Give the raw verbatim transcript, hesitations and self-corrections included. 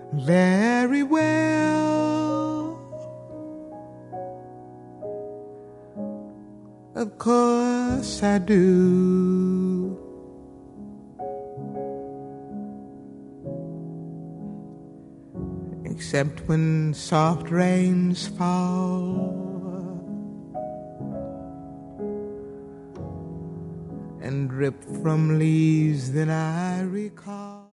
very well. Of course I do. Except when soft rains fall and drip from leaves, then I recall.